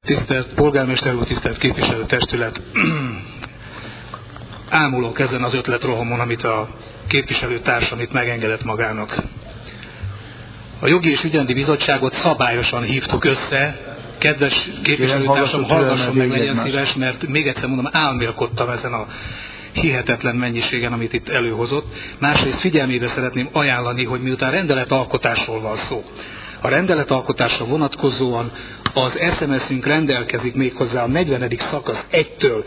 Tisztelt polgármester úr, tisztelt képviselőtestület! Ámulok ezen az ötletrohamon, amit a képviselőtársam itt megengedett magának. A Jogi és Ügyrendi Bizottságot szabályosan hívtuk össze. Kedves képviselőtársam, hallgasson meg, legyen szíves, mert még egyszer mondom, álmélkodtam ezen a hihetetlen mennyiségen, amit itt előhozott. Másrészt figyelmébe szeretném ajánlani, hogy miután rendeletalkotásról van szó, a rendeletalkotásra vonatkozóan az SMS-ünk rendelkezik méghozzá a 40. szakasz 1-től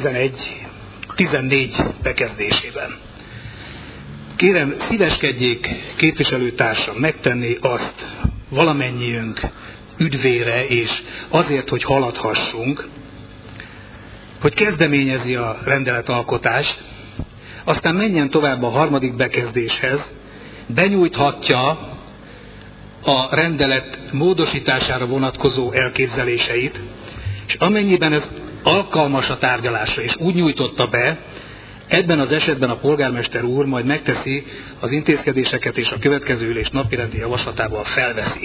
14 bekezdésében. Kérem, szíveskedjék képviselőtársam megtenni azt valamennyiünk üdvére és azért, hogy haladhassunk, hogy kezdeményezi a rendeletalkotást, aztán menjen tovább a 3. bekezdéshez, benyújthatja a rendelet módosítására vonatkozó elképzeléseit, és amennyiben ez alkalmas a tárgyalásra, és úgy nyújtotta be, ebben az esetben a polgármester úr majd megteszi az intézkedéseket, és a következő ülés napirendi javaslatával felveszi.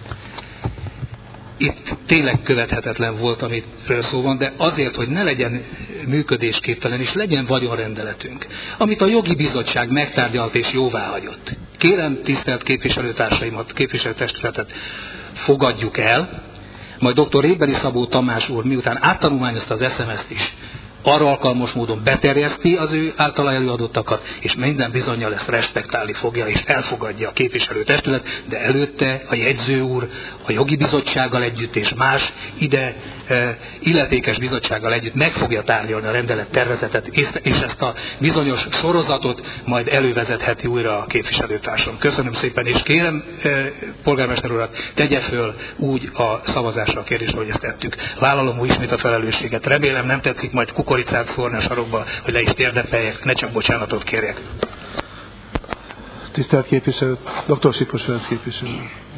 Itt tényleg követhetetlen volt, amiről szó van, de azért, hogy ne legyen működésképtelen, és legyen vagyonrendeletünk, amit a jogi bizottság megtárgyalt és jóváhagyott. Kérem tisztelt képviselőtársaimat, képviselőtestületet, fogadjuk el, majd dr. Rébeli Szabó Tamás úr miután áttanulmányozta az SMS-t is, arra alkalmas módon beterjeszti az ő általa előadottakat, és minden bizonnyal ezt respektálni fogja, és elfogadja a képviselőtestület, de előtte a jegyző úr a jogi bizottsággal együtt, és más ide illetékes bizottsággal együtt meg fogja tárgyalni a rendelettervezetet, és ezt a bizonyos sorozatot majd elővezetheti újra a képviselőtársam. Köszönöm szépen, és kérem polgármester urat, tegye föl úgy a szavazásra a kérdésre, hogy ezt tettük. Vállalom úgy ismét a felelősséget. Remélem nem tetszik majd kukoricát szórni a sarokba, hogy le is térdepeljek, ne csak bocsánatot kérjek. Tisztelt képviselő, dr. Sipos Ferenc képviselő.